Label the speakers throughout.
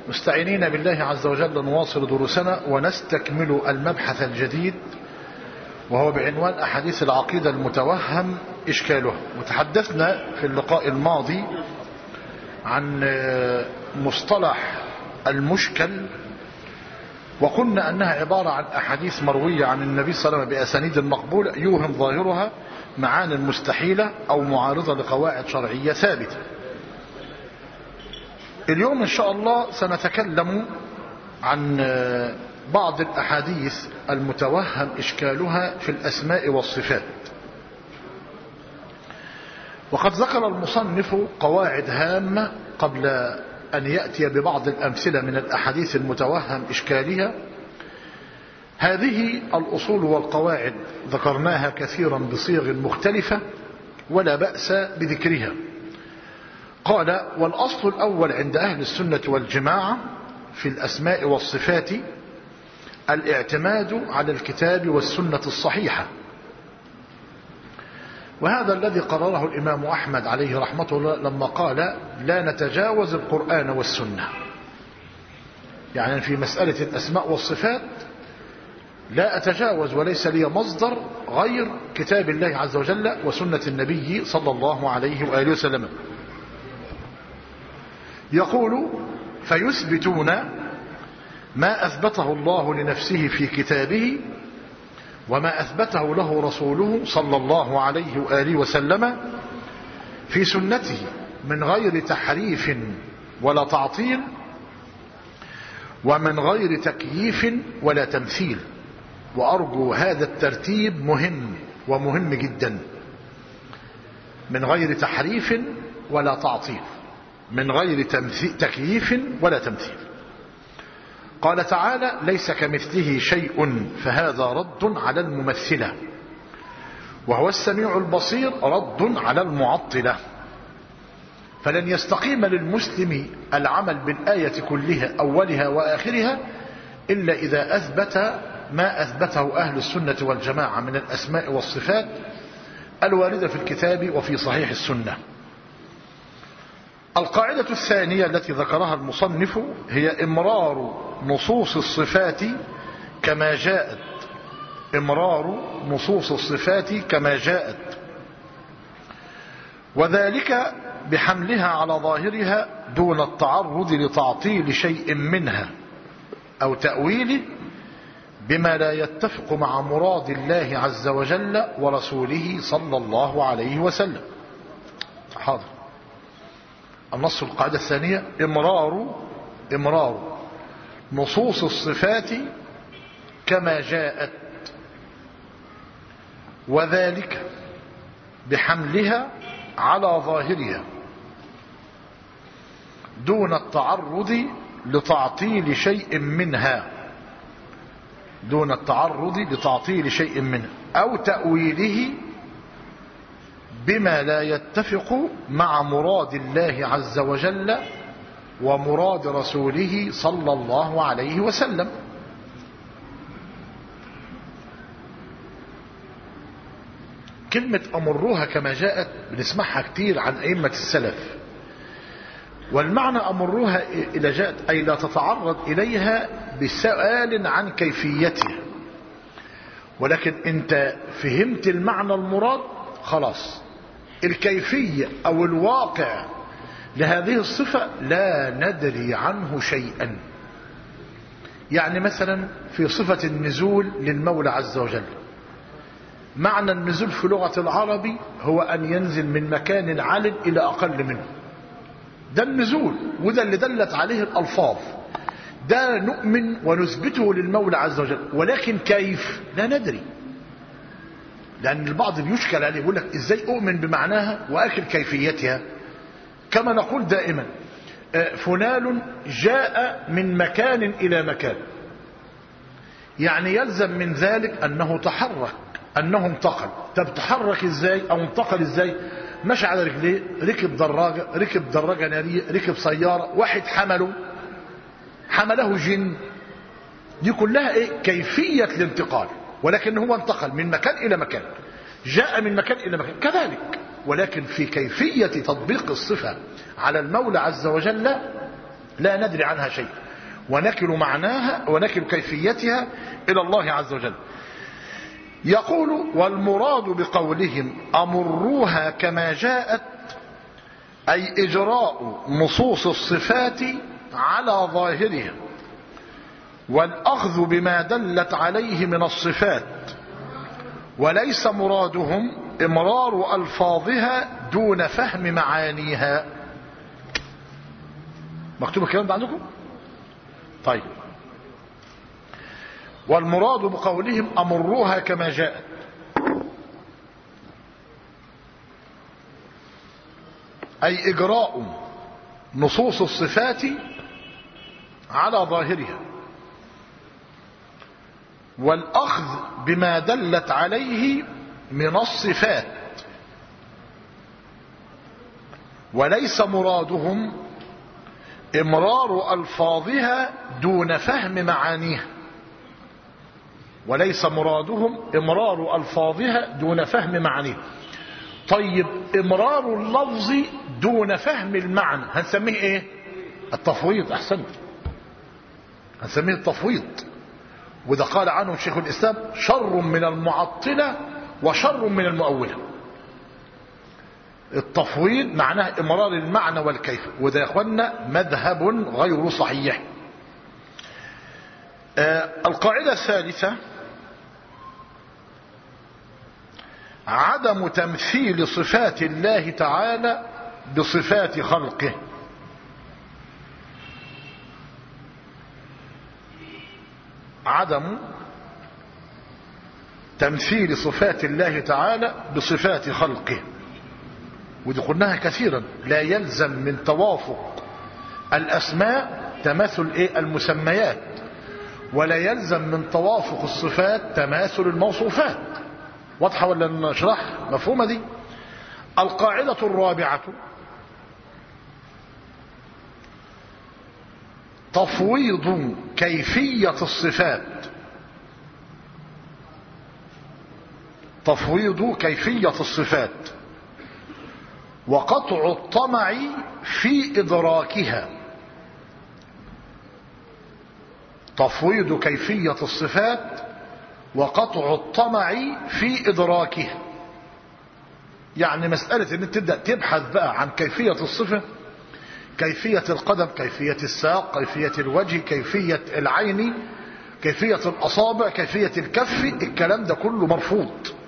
Speaker 1: مستعينين بالله عز وجل نواصل دروسنا ونستكمل المبحث الجديد، وهو بعنوان أحاديث العقيدة المتوهم إشكالها. وتحدثنا في اللقاء الماضي عن مصطلح المشكل، وقلنا أنها عبارة عن أحاديث مروية عن النبي صلى الله عليه وسلم بأسانيد مقبولة يوهم ظاهرها معاني مستحيلة أو معارضة لقواعد شرعية ثابتة. اليوم إن شاء الله سنتكلم عن بعض الأحاديث المتوهم إشكالها في الأسماء والصفات. وقد ذكر المصنف قواعد هامة قبل أن يأتي ببعض الأمثلة من الأحاديث المتوهم إشكالها. هذه الأصول والقواعد ذكرناها كثيرا بصيغ مختلفة ولا بأس بذكرها. قال: والأصل الأول عند أهل السنة والجماعة في الأسماء والصفات الاعتماد على الكتاب والسنة الصحيحة، وهذا الذي قرره الإمام أحمد عليه رحمة الله لما قال: لا نتجاوز القرآن والسنة. يعني في مسألة الأسماء والصفات لا أتجاوز، وليس لي مصدر غير كتاب الله عز وجل وسنة النبي صلى الله عليه وآله وسلم. يقول: فيثبتون ما أثبته الله لنفسه في كتابه وما أثبته له رسوله صلى الله عليه وآله وسلم في سنته من غير تحريف ولا تعطيل ومن غير تكييف ولا تمثيل. وأرجو هذا الترتيب مهم ومهم جدا: من غير تحريف ولا تعطيل، من غير تكييف ولا تمثيل. قال تعالى: ليس كمثله شيء، فهذا رد على الممثلة، وهو السميع البصير رد على المعطلة. فلن يستقيم للمسلم العمل بالآية كلها أولها وآخرها إلا إذا أثبت ما أثبته أهل السنة والجماعة من الأسماء والصفات الواردة في الكتاب وفي صحيح السنة. القاعدة الثانية التي ذكرها المصنف هي إمرار نصوص الصفات كما جاءت، إمرار نصوص الصفات كما جاءت، وذلك بحملها على ظاهرها دون التعرض لتعطيل شيء منها أو تأويله بما لا يتفق مع مراد الله عز وجل ورسوله صلى الله عليه وسلم. حاضر. النص القاعدة الثانية: إمرار نصوص الصفات كما جاءت، وذلك بحملها على ظاهرها دون التعرض لتعطيل شيء منها، دون التعرض لتعطيل شيء منها أو تأويله بما لا يتفق مع مراد الله عز وجل ومراد رسوله صلى الله عليه وسلم. كلمة أمروها كما جاءت بنسمعها كتير عن أئمة السلف، والمعنى أمروها إلى جاءت أي لا تتعرض إليها بسؤال عن كيفيتها، ولكن أنت فهمت المعنى المراد خلاص. الكيفية أو الواقع لهذه الصفة لا ندري عنه شيئا. يعني مثلا في صفة النزول للمولى عز وجل، معنى النزول في لغة العربي هو أن ينزل من مكان عال إلى أقل منه، ده النزول، وده اللي دلت عليه الألفاظ، ده نؤمن ونثبته للمولى عز وجل. ولكن كيف لا ندري، لأن البعض بيشكل عليه يقول لك إزاي أؤمن بمعناها وأكل كيفيتها. كما نقول دائما: فلان جاء من مكان إلى مكان، يعني يلزم من ذلك أنه تحرك، أنه انتقل. طب تحرك إزاي أو انتقل إزاي؟ مشى على رجليه، ركب دراجة، ركب دراجة نارية، ركب سيارة، واحد حمله جن. دي كلها إيه؟ كيفية الانتقال، ولكن هو انتقل من مكان إلى مكان، جاء من مكان إلى مكان كذلك. ولكن في كيفية تطبيق الصفة على المولى عز وجل لا ندري عنها شيء، ونكل معناها ونكل كيفيتها إلى الله عز وجل. يقول: والمراد بقولهم أمروها كما جاءت، أي إجراء نصوص الصفات على ظاهرها، والأخذ بما دلت عليه من الصفات، وليس مرادهم إمرار ألفاظها دون فهم معانيها. مكتوب الكلام ده عندكم؟ طيب. والمراد بقولهم أمروها كما جاءت، أي إجراء نصوص الصفات على ظاهرها، والأخذ بما دلت عليه من الصفات، وليس مرادهم إمرار ألفاظها دون فهم معانيها. وليس مرادهم إمرار ألفاظها دون فهم معانيها. طيب، إمرار اللفظ دون فهم المعنى هنسميه إيه؟ التفويض. أحسنت، هنسميه التفويض. وده قال عنه شيخ الإسلام: شر من المعطلة وشر من المؤولة. التفويض معناه إمرار المعنى والكيف، وده يا أخوانا مذهب غير صحيح. القاعدة الثالثة: عدم تمثيل صفات الله تعالى بصفات خلقه. عدم تمثيل صفات الله تعالى بصفات خلقه، ودي قلناها كثيرا. لا يلزم من توافق الأسماء تماثل المسميات، ولا يلزم من توافق الصفات تماثل الموصوفات. واضحة ولا نشرح؟ مفهومة دي. القاعدة الرابعة: تفويض كيفية الصفات، تفويض كيفية الصفات وقطع الطمع في إدراكها. تفويض كيفية الصفات وقطع الطمع في إدراكها، يعني مسألة ان تبدأ تبحث بقى عن كيفية الصفة، كيفية القدم، كيفية الساق، كيفية الوجه، كيفية العين، كيفية الأصابع، كيفية الكف، الكلام ده كله مرفوض.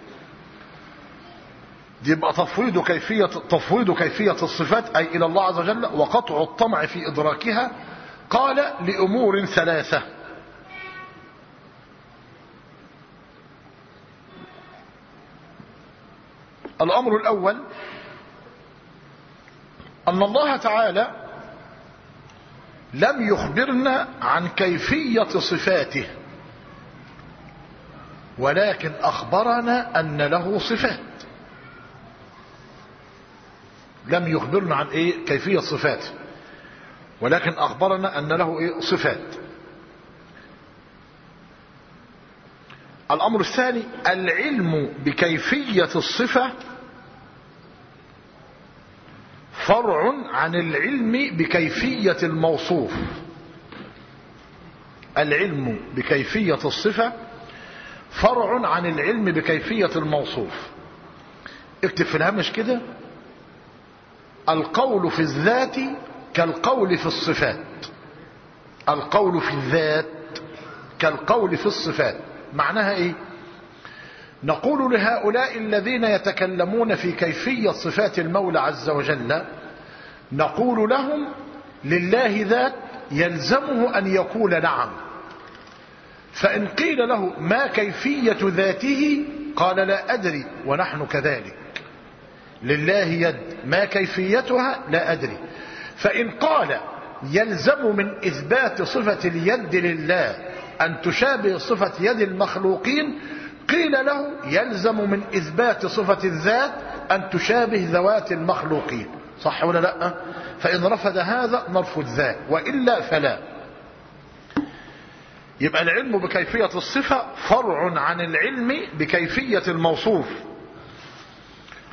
Speaker 1: يبقى تفويض كيفية الصفات أي إلى الله عز وجل، وقطع الطمع في إدراكها. قال: لأمور ثلاثة. الأمر الأول: أن الله تعالى لم يخبرنا عن كيفية صفاته، ولكن أخبرنا أن له صفات. لم يخبرنا عن كيفية صفاته، ولكن أخبرنا أن له صفات. الأمر الثاني: العلم بكيفية الصفة فرع عن العلم بكيفية الموصوف. العلم بكيفية الصفة فرع عن العلم بكيفية الموصوف. اكتب في الهامش كده: القول في الذات كالقول في الصفات. القول في الذات كالقول في الصفات. معناها ايه؟ نقول لهؤلاء الذين يتكلمون في كيفية صفات المولى عز وجل، نقول لهم: لله ذات يلزمه أن يقول نعم. فإن قيل له: ما كيفية ذاته؟ قال: لا أدري. ونحن كذلك. لله يد، ما كيفيتها؟ لا أدري. فإن قال: يلزم من إثبات صفة اليد لله أن تشابه صفة يد المخلوقين، قيل له: يلزم من إثبات صفة الذات أن تشابه ذوات المخلوقين. صح ولا لا؟ فإن رفض هذا نرفض ذاك، وإلا فلا. يبقى العلم بكيفية الصفة فرع عن العلم بكيفية الموصوف.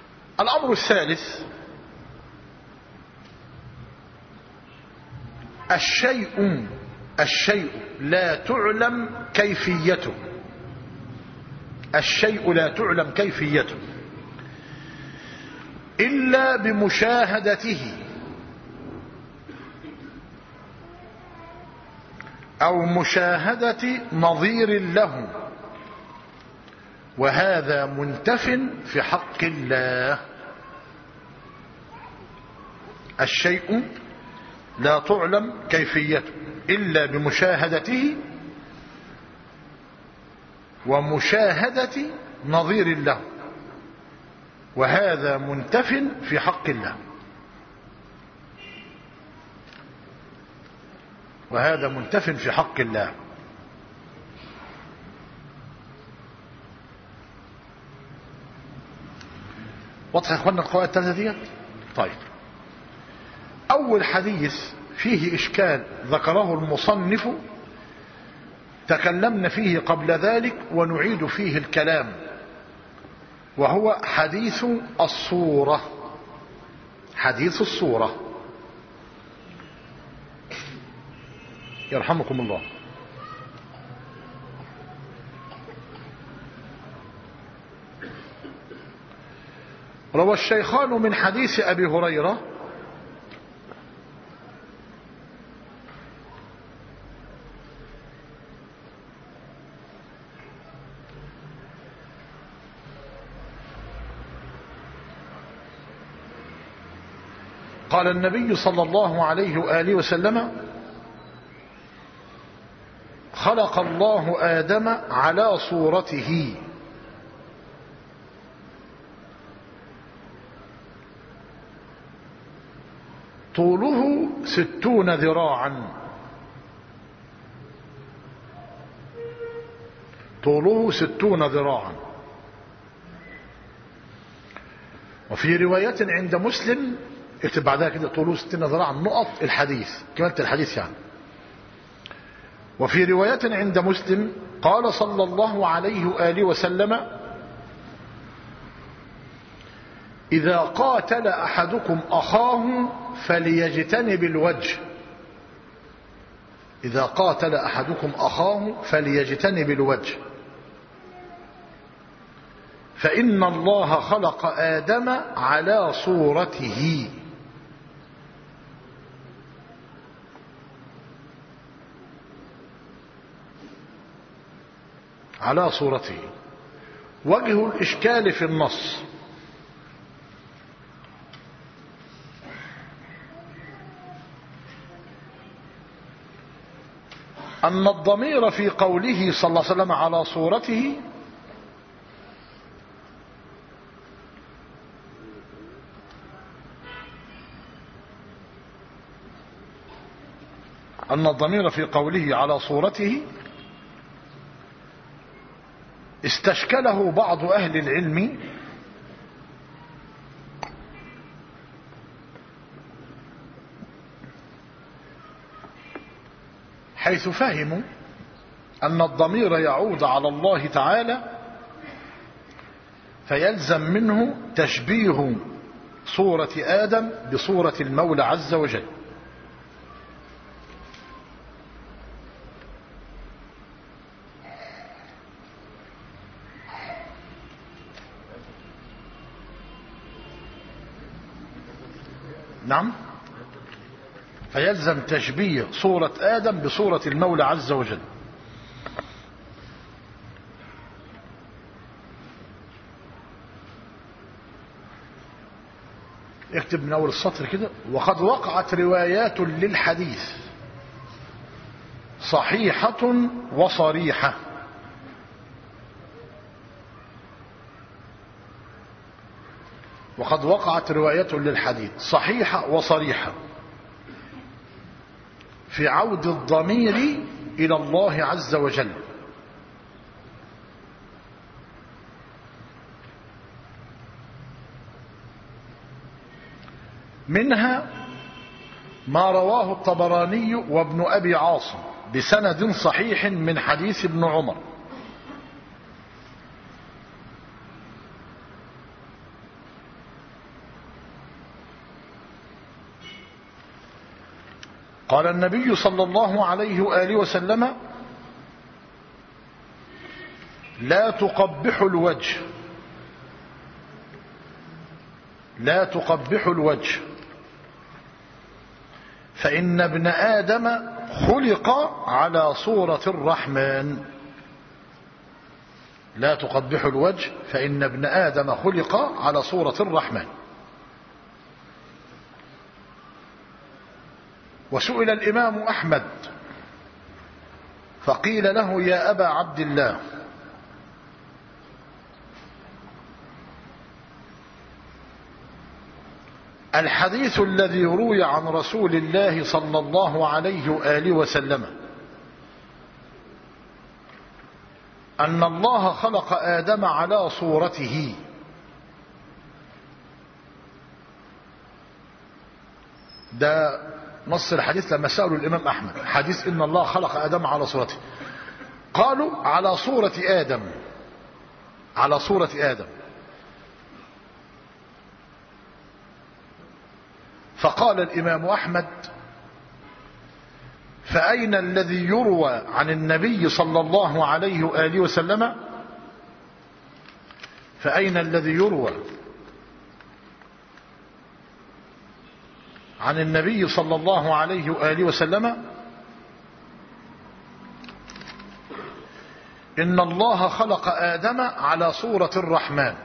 Speaker 1: الأمر الثالث: الشيء لا تعلم كيفيته. الشيء لا تعلم كيفيته إلا بمشاهدته أو مشاهدة نظير له، وهذا منتف في حق الله. الشيء لا تعلم كيفيته إلا بمشاهدته ومشاهدة نظير له، وهذا منتف في حق الله. وهذا منتف في حق الله. واضح يا اخوانا القواعد الثلاثة دي؟ طيب، أول حديث فيه إشكال ذكره المصنف تكلمنا فيه قبل ذلك ونعيد فيه الكلام، وهو حديث الصورة. حديث الصورة يرحمكم الله. روى الشيخان من حديث أبي هريرة قال النبي صلى الله عليه وآله وسلم: خلق الله آدم على صورته طوله 60 ذراعا. طوله 60 ذراعا. وفي رواية عند مسلم، اكتب بعدها كده طوله 60 ذراعا نقط الحديث، كملت الحديث يعني. وفي رواية عند مسلم قال صلى الله عليه وآله وسلم: إذا قاتل أحدكم أخاه فليجتنب الوجه. إذا قاتل أحدكم أخاه فليجتنب الوجه، فإن الله خلق آدم على صورته. على صورته. وجه الإشكال في النص: أن الضمير في قوله صلى الله عليه وسلم على صورته على صورته استشكله بعض أهل العلم حيث فهموا أن الضمير يعود على الله تعالى، فيلزم منه تشبيه صورة آدم بصورة المولى عز وجل. نعم، فيلزم تشبيه صورة آدم بصورة المولى عز وجل. اكتب من أول السطر كده: وقد وقعت روايات للحديث صحيحة وصريحة. وقد وقعت روايات للحديث صحيحة وصريحة في عود الضمير إلى الله عز وجل، منها ما رواه الطبراني وابن أبي عاصم بسند صحيح من حديث ابن عمر قال النبي صلى الله عليه وآله وسلم: لا تقبحوا الوجه، لا تقبحوا الوجه، فإن ابن آدم خلق على صورة الرحمن. لا تقبحوا الوجه فإن ابن آدم خلق على صورة الرحمن. وسئل الإمام أحمد فقيل له: يا أبا عبد الله، الحديث الذي روي عن رسول الله صلى الله عليه وآله وسلم أن الله خلق آدم على صورته، ده نص الحديث لما سألوا الإمام أحمد، حديث إن الله خلق آدم على صورته، قالوا على صورة آدم، على صورة آدم. فقال الإمام أحمد: فأين الذي يروى عن النبي صلى الله عليه وآله وسلم، فأين الذي يروى عن النبي صلى الله عليه وآله وسلم إن الله خلق آدم على صورة الرحمن؟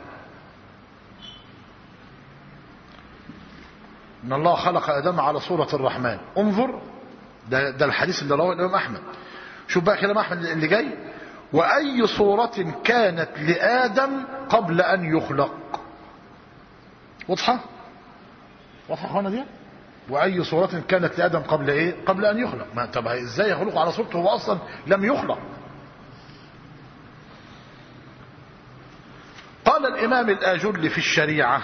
Speaker 1: إن الله خلق آدم على صورة الرحمن. انظر، ده الحديث اللي رواه الإمام أحمد. شوف بقى كلام أحمد اللي جاي: وأي صورة كانت لآدم قبل أن يخلق. واضحة؟ واضحة يا أخوانا دي؟ وأي صورة كانت لآدم قبل إيه؟ قبل أن يخلق. ما طب إزاي يخلق على صورته هو أصلا لم يخلق؟ قال الإمام الآجل في الشريعة: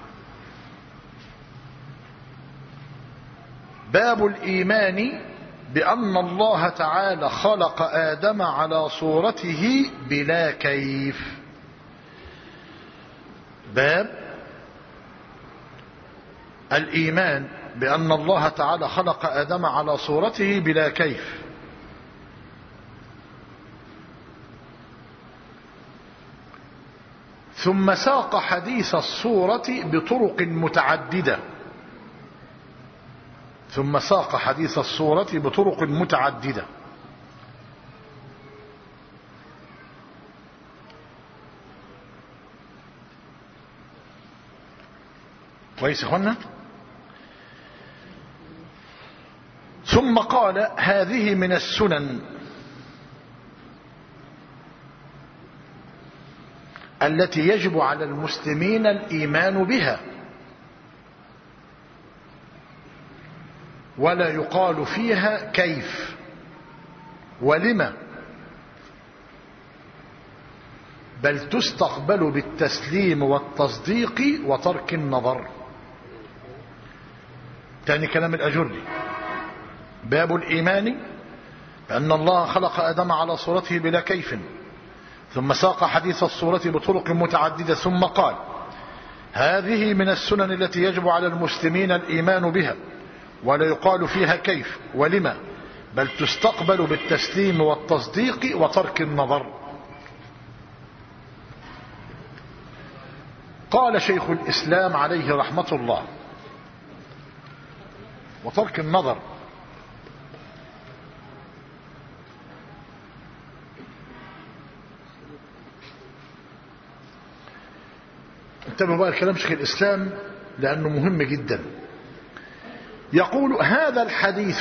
Speaker 1: باب الإيمان بأن الله تعالى خلق آدم على صورته بلا كيف. باب الإيمان بأن الله تعالى خلق آدم على صورته بلا كيف. ثم ساق حديث الصورة بطرق متعددة، ثم ساق حديث الصورة بطرق متعددة. كويس يا اخوانا؟ ثم قال: هذه من السنن التي يجب على المسلمين الإيمان بها، ولا يقال فيها كيف ولم، بل تستقبل بالتسليم والتصديق وترك النظر. تاني كلام الأجري: باب الإيمان بأن الله خلق آدم على صورته بلا كيف، ثم ساق حديث الصورة بطرق متعددة، ثم قال: هذه من السنن التي يجب على المسلمين الإيمان بها، ولا يقال فيها كيف ولما، بل تستقبل بالتسليم والتصديق وترك النظر. قال شيخ الإسلام عليه رحمة الله: وترك النظر. انتبهوا بقى الكلام شيخ الإسلام لأنه مهم جدا. يقول: هذا الحديث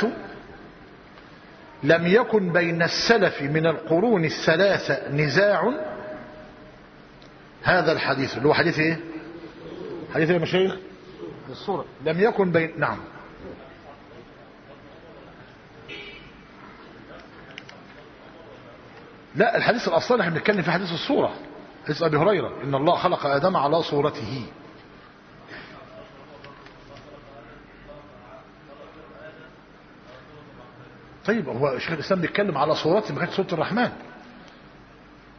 Speaker 1: لم يكن بين السلف من القرون الثلاثة نزاع. هذا الحديث اللي هو حديث ايه؟ حديث يا مشايخ الصورة. لم يكن بين، نعم، لا، الحديث الأصلي احنا بنتكلم في حديث الصورة، حديث أبي هريرة: إن الله خلق آدم على صورته. طيب هو شيخ الإسلام بيتكلم على صورته، ما كانت صورة الرحمن.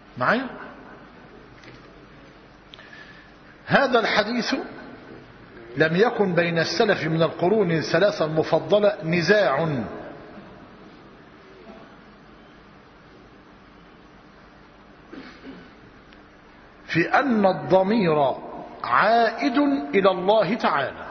Speaker 1: معايا؟ هذا الحديث لم يكن بين السلف من القرون الثلاثة المفضلة نزاع في أن الضمير عائد إلى الله تعالى.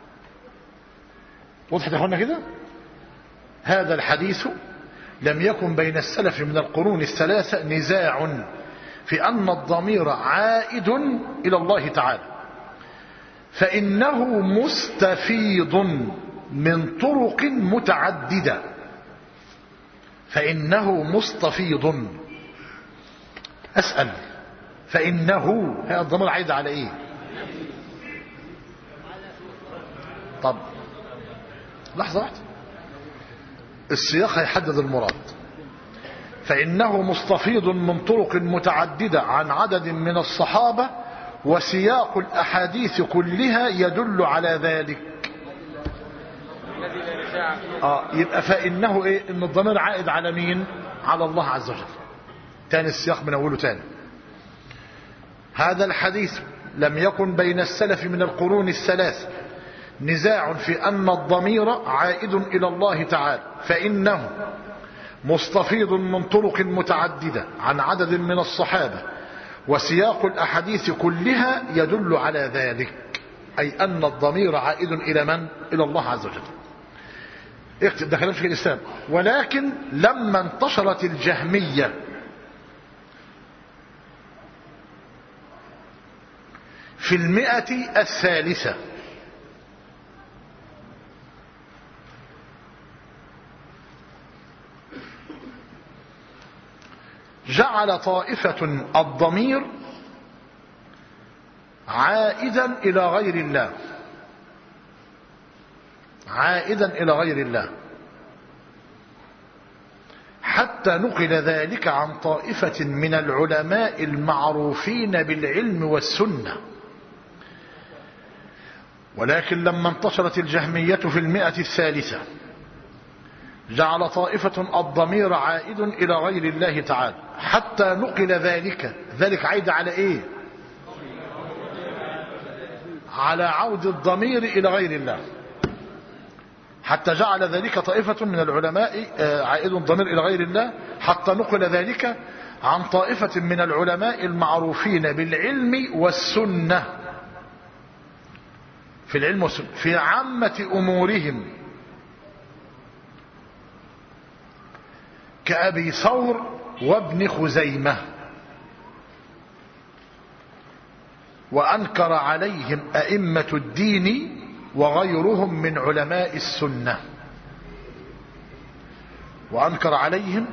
Speaker 1: وضحت يا أخوانا كده؟ هذا الحديث لم يكن بين السلف من القرون الثلاثة نزاع في أن الضمير عائد إلى الله تعالى، فإنه مستفيض من طرق متعددة. فإنه مستفيض. أسأل، فإنه هذا الضمير عائد على إيه؟ طب لحظة واحدة، السياق هيحدد المراد. فإنه مستفيض من طرق متعددة عن عدد من الصحابة، وسياق الأحاديث كلها يدل على ذلك. يبقى فإنه إيه؟ إن الضمير عائد على مين؟ على الله عز وجل. تاني السياق من أوله تاني. هذا الحديث لم يكن بين السلف من القرون الثلاث نزاع في أن الضمير عائد إلى الله تعالى، فإنه مستفيض من طرق متعددة عن عدد من الصحابة، وسياق الأحاديث كلها يدل على ذلك، أي أن الضمير عائد إلى من؟ إلى الله عز وجل. اكتب ده كلام شيخ الإسلام. ولكن لما انتشرت الجهمية في 100 الثالثة جعل طائفة الضمير عائدا إلى غير الله، عائدا إلى غير الله، حتى نقل ذلك عن طائفة من العلماء المعروفين بالعلم والسنة. ولكن لما انتشرت الجهمية في 100 الثالثة جعل طائفة الضمير عائد إلى غير الله تعالى، حتى نقل ذلك عائد على إيه؟ على عود الضمير إلى غير الله، حتى جعل ذلك طائفة من العلماء عائد الضمير إلى غير الله، حتى نقل ذلك عن طائفة من العلماء المعروفين بالعلم والسنة، في العلم والسنة في عامة أمورهم، كأبي ثور وابن خزيمة. وأنكر عليهم أئمة الدين وغيرهم من علماء السنة، وأنكر عليهم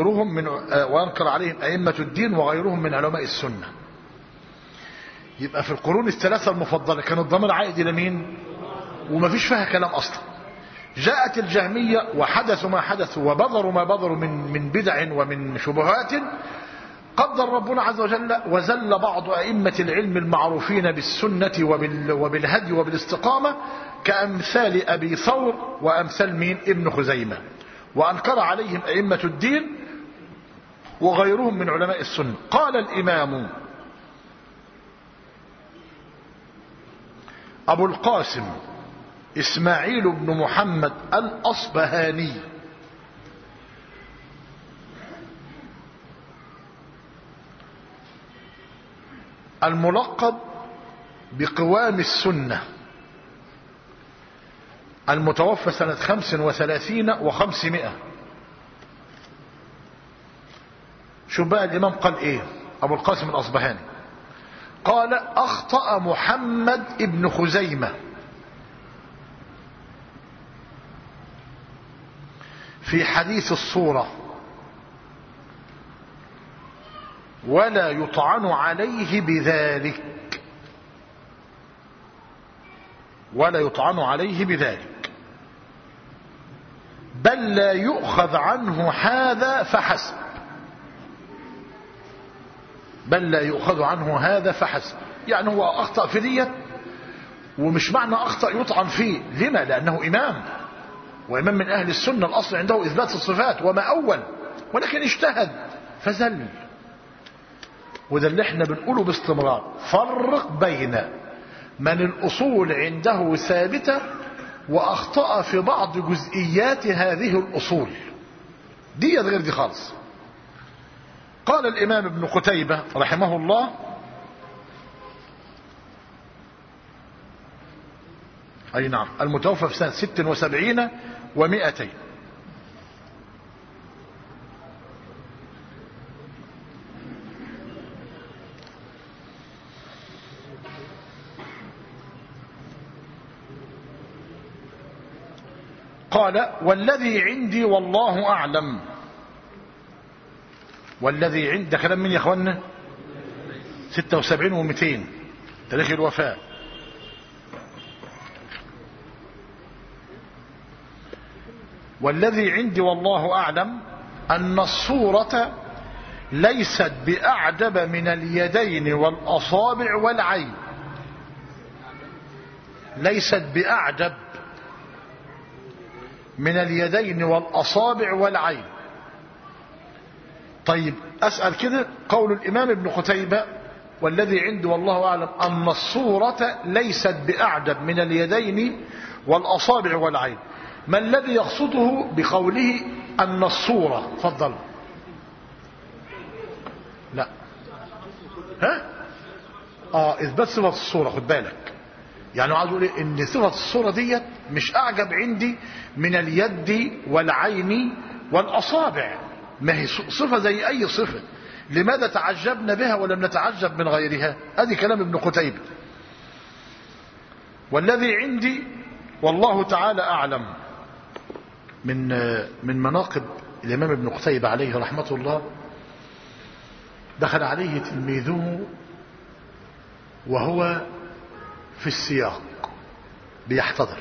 Speaker 1: أئمة الدين وغيرهم من علماء السنة. يبقى في القرون الثلاثة المفضلة كان الضمير عائد إلى مين؟ وما فيش فيها كلام أصلا. جاءت الجهمية وحدثوا ما حدثوا وبذروا ما بذروا من بدع ومن شبهات، قدر ربنا عز وجل وزل بعض أئمة العلم المعروفين بالسنة وبالهدي وبالاستقامة، كأمثال أبي ثور وأمثال مين؟ ابن خزيمة. وأنكر عليهم أئمة الدين وغيرهم من علماء السنة. قال الإمام أبو القاسم إسماعيل بن محمد الأصبهاني الملقب بقوام السنة، المتوفى سنة 35 و500. شو بقى الإمام قال إيه؟ أبو القاسم الأصبهاني قال: أخطأ محمد ابن خزيمة في حديث الصورة، ولا يطعن عليه بذلك، ولا يطعن عليه بذلك، بل لا يؤخذ عنه هذا فحسب، بل لا يؤخذ عنه هذا فحسب. يعني هو أخطأ في ديت، ومش معنى أخطأ يطعن فيه. لما؟ لأنه إمام، وإمام من أهل السنة، الأصل عنده إثبات الصفات وما أول، ولكن اجتهد فزل. وده اللي احنا بنقوله باستمرار: فرق بين من الأصول عنده ثابتة وأخطأ في بعض جزئيات هذه الأصول، دي غير دي خالص. قال الإمام ابن قتيبة رحمه الله: أي نعم، المتوفى في سنة 76 و200. قال: والذي عندي والله أعلم. والذي عند ده كلام من يا اخوانا؟ 76 و200 تاريخ الوفاة. والذي عندي والله أعلم أن الصورة ليست بأعجب من اليدين والأصابع والعين. ليست بأعجب من اليدين والأصابع والعين. طيب أسأل كده، قول الإمام ابن قتيبة والذي عنده والله أعلم أن الصورة ليست بأعجب من اليدين والأصابع والعين، ما الذي يقصده بقوله أن الصورة؟ فضل. لا، إثبات صفة الصورة. خد بالك، يعني عايز اقول ان صفة الصورة ديت مش أعجب عندي من اليد والعين والأصابع، ما هي صفة زي أي صفة، لماذا تعجبنا بها ولم نتعجب من غيرها؟ هذه كلام ابن قتيبة. والذي عندي والله تعالى أعلم. من مناقب الإمام ابن قتيبة عليه رحمة الله، دخل عليه تلميذه وهو في السياق بيحتضر،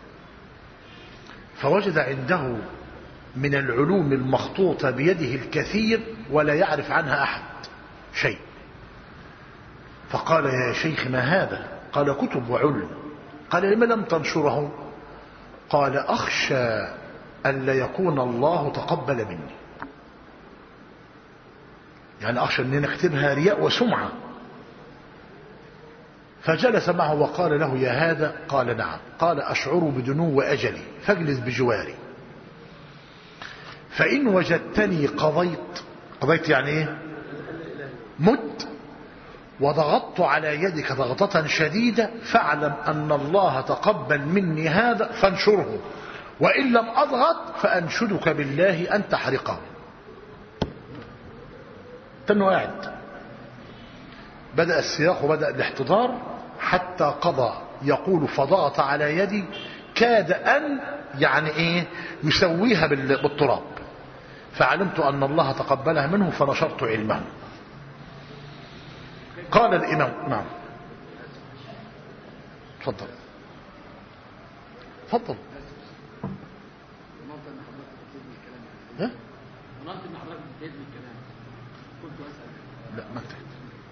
Speaker 1: فوجد عنده من العلوم المخطوطة بيده الكثير ولا يعرف عنها أحد شيء. فقال: يا شيخ ما هذا؟ قال: كتب وعلم. قال: لما لم تنشره؟ قال: أخشى ألا يكون الله تقبل مني، يعني أخشى أن نكتبها رياء وسمعة. فجلس معه وقال له: يا هذا؟ قال: نعم. قال: أشعر بدنو أجلي فاجلس بجواري، فإن وجدتني قضيت يعني ايه؟ مت وضغطت على يدك ضغطة شديدة، فاعلم أن الله تقبل مني هذا فانشره، وإن لم أضغط فأنشدك بالله أن تحرقه. تنو قاعد، بدأ السياق وبدأ الاحتضار حتى قضى يقول: فضغط على يدي كاد أن يعني ايه يسويها بالتراب، فعلمت أن الله تقبلها منه فنشرت علمه. قال الإمام: نعم تفضل تفضل. ها؟ لا ما انتهت.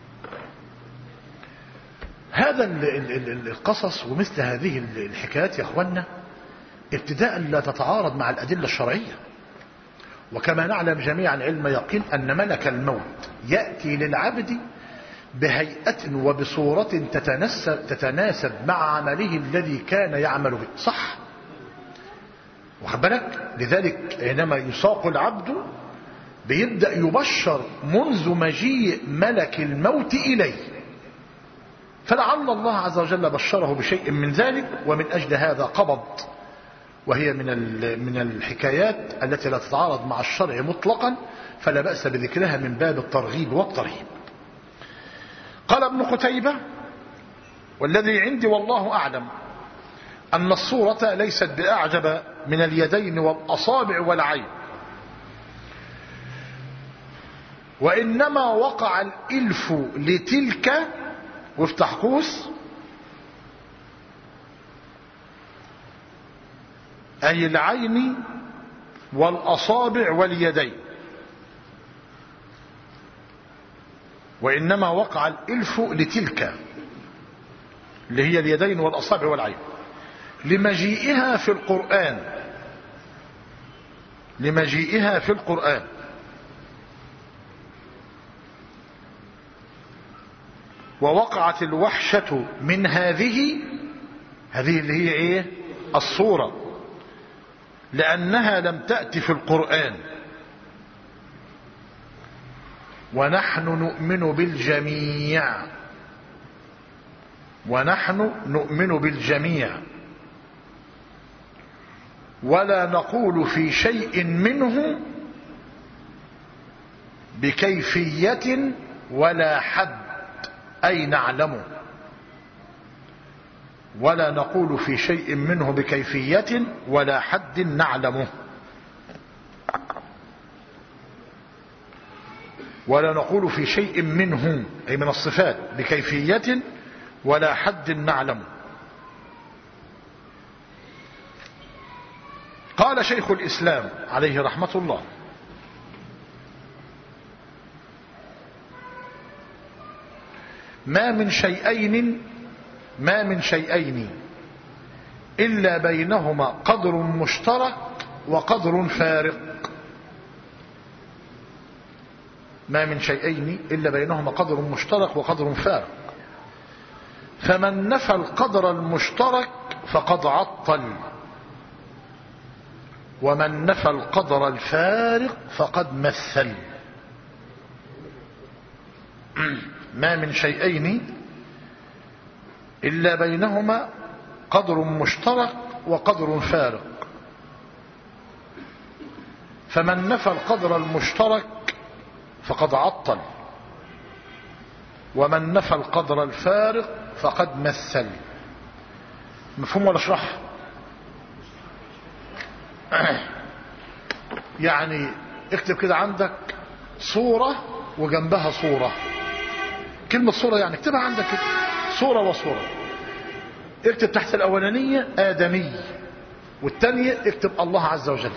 Speaker 1: هذا القصص ومثل هذه الحكايات يا اخوانا ابتداء لا تتعارض مع الأدلة الشرعية. وكما نعلم جميعا علم يقين أن ملك الموت يأتي للعبد بهيئة وبصورة تتناسب مع عمله الذي كان يعمل به، صح؟ واخد بالك؟ لذلك حينما يساق العبد بيبدأ يبشر منذ مجيء ملك الموت إليه، فلعل الله عز وجل بشره بشيء من ذلك، ومن أجل هذا قبض، وهي من الحكايات التي لا تتعارض مع الشرع مطلقا، فلا بأس بذكرها من باب الترغيب والترهيب. قال ابن قتيبة: والذي عندي والله أعلم أن الصورة ليست بأعجب من اليدين والأصابع والعين، وإنما وقع الإلف لتلك، وافتح قوس، أي العين والأصابع واليدين، وإنما وقع الإلف لتلك اللي هي اليدين والأصابع والعين لمجيئها في القرآن، لمجيئها في القرآن. ووقعت الوحشة من هذه اللي هي ايه؟ الصورة، لأنها لم تأتي في القرآن. ونحن نؤمن بالجميع، ونحن نؤمن بالجميع ولا نقول في شيء منه بكيفية ولا حد، أي نعلمه. ولا نقول في شيء منه بكيفية ولا حد نعلمه. ولا نقول في شيء منه أي من الصفات بكيفية ولا حد نعلمه. قال شيخ الإسلام عليه رحمة الله: ما من شيئين إلا بينهما قدر مشترك وقدر فارق. ما من شيئين إلا بينهما قدر مشترك وقدر فارق، فمن نفى القدر المشترك فقد عطل، ومن نفى القدر الفارق فقد مثل. ما من شيئين إلا بينهما قدر مشترك وقدر فارق، فمن نفى القدر المشترك فقد عطل، ومن نفى القدر الفارق فقد مثل. مفهوم ولا اشرح؟ يعني اكتب كده عندك صورة وجنبها صورة. كلمة صورة يعني اكتبها عندك كده، صورة وصورة. اكتب تحت الأولانية آدمي، والتانية اكتب الله عز وجل.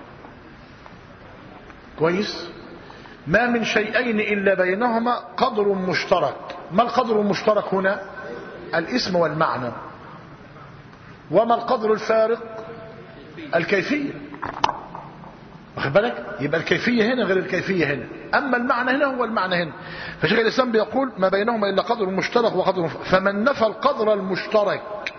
Speaker 1: كويس؟ ما من شيئين إلا بينهما قدر مشترك. ما القدر المشترك هنا؟ الاسم والمعنى. وما القدر الفارق؟ الكيفية. واخد بالك؟ يبقى الكيفية هنا غير الكيفية هنا، أما المعنى هنا هو المعنى هنا. فشيخ الإسلام بيقول: ما بينهما إلا قدر مشترك وقدر فمن نفى القدر المشترك،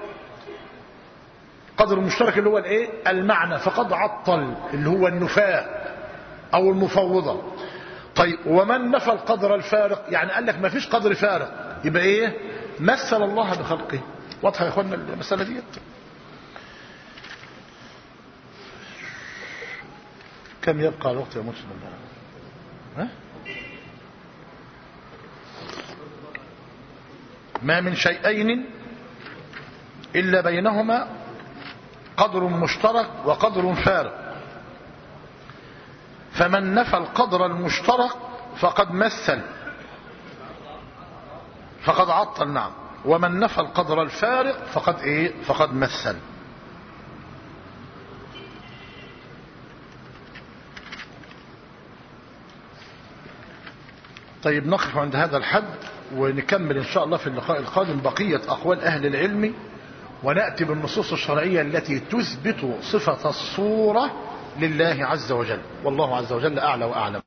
Speaker 1: قدر المشترك اللي هو الايه؟ المعنى، فقد عطل، اللي هو النفاة أو المفوضة. طيب ومن نفى القدر الفارق، يعني قال لك ما فيش قدر فارق، يبقى ايه؟ مثل الله بخلقه. واضحة يا اخوانا المسألة دي؟ كم يبقى الوقت يا مسلم؟ ها؟ ما من شيئين إلا بينهما قدر مشترك وقدر فارق، فمن نفى القدر المشترك فقد مثل، فقد عطل. نعم. ومن نفى القدر الفارق فقد ايه؟ فقد مثل. طيب نقف عند هذا الحد، ونكمل إن شاء الله في اللقاء القادم بقية أقوال أهل العلم، ونأتي بالنصوص الشرعية التي تثبت صفة الصورة لله عز وجل. والله عز وجل أعلى وأعلم.